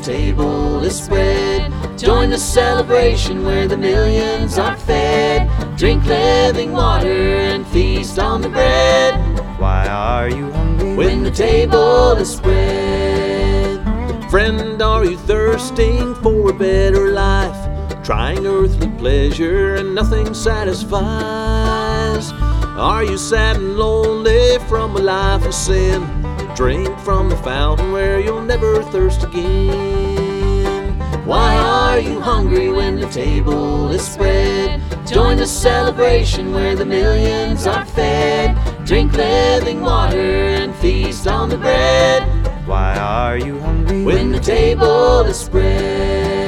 table is spread. Join the celebration where the millions are fed. Drink living water and feast on the bread. Why are you hungry when the table is spread? Friend, are you thirsting for a better life? Trying earthly pleasure and nothing satisfies. Are you sad and lonely from a life of sin? Drink from the fountain where you'll never thirst again. Why are you hungry when the table is spread? Join the celebration where the millions are fed. Drink living water and feast on the bread. Why are you hungry when the table is spread?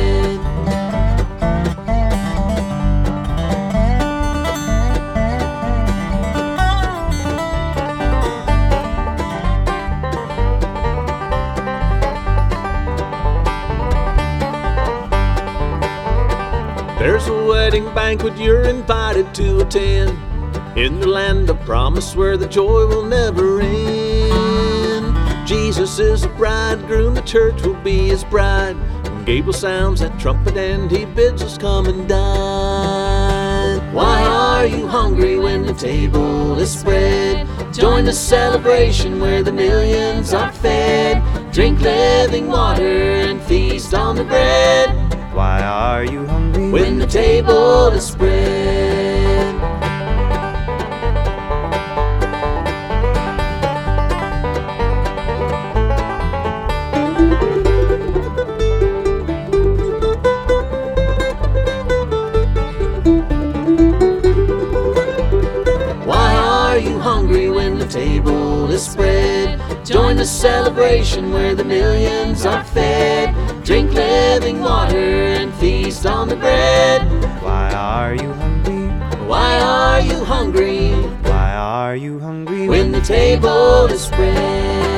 There's a wedding banquet you're invited to attend, in the land of promise where the joy will never end. Jesus is the bridegroom, the church will be his bride. When Gabriel sounds that trumpet and he bids us come and dine. Why are you hungry when the table is spread? Join the celebration where the millions are fed. Drink living water and feast on the bread. Why are you hungry when the table is spread? Why are you hungry when the table is spread? Join the celebration where the millions are fed. Drink living water and feast on the bread. Why are you hungry? Why are you hungry? Why are you hungry when the table is spread?